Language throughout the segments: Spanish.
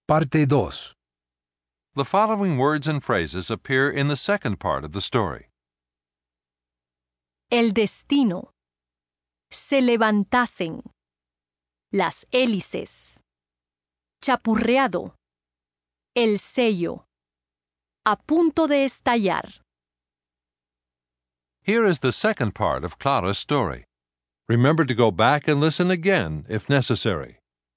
Parte 2. The following words and phrases appear in the second part of the story. El destino. Se levantasen. Las hélices. Chapurreado. El sello. A punto de estallar. Here is the second part of Clara's story. Remember to go back and listen again if necessary.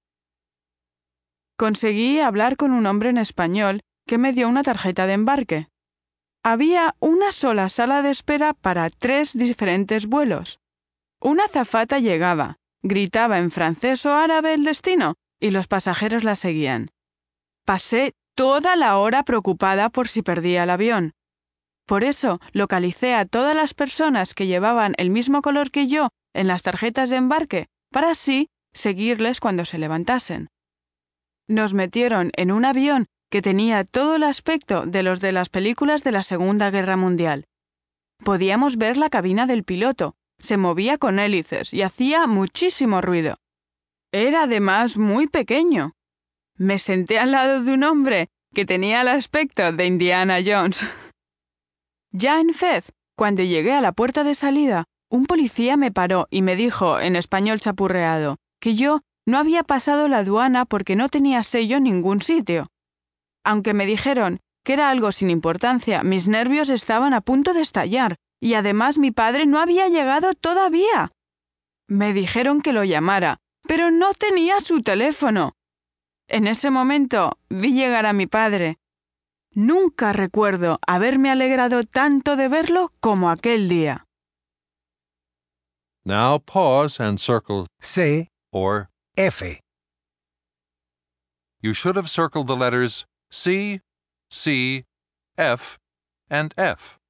Conseguí hablar con un hombre en español que me dio una tarjeta de embarque. Había una sola sala de espera para 3 diferentes vuelos. Una azafata llegaba, gritaba en francés o árabe el destino y los pasajeros la seguían. Pasé toda la hora preocupada por si perdía el avión. Por eso localicé a todas las personas que llevaban el mismo color que yo en las tarjetas de embarque para así seguirles cuando se levantasen. Nos metieron en un avión que tenía todo el aspecto de los de las películas de la Segunda Guerra Mundial. Podíamos ver la cabina del piloto, se movía con hélices y hacía muchísimo ruido. Era además muy pequeño. Me senté al lado de un hombre que tenía el aspecto de Indiana Jones. Ya en Fez, cuando llegué a la puerta de salida, un policía me paró y me dijo, en español chapurreado, que yo no había pasado la aduana porque no tenía sello en ningún sitio. Aunque me dijeron que era algo sin importancia, mis nervios estaban a punto de estallar, y además mi padre no había llegado todavía. Me dijeron que lo llamara, pero no tenía su teléfono. En ese momento vi llegar a mi padre. Nunca recuerdo haberme alegrado tanto de verlo como aquel día. Now pause and circle C, or F. you should have circled the letters C, C, F, and F.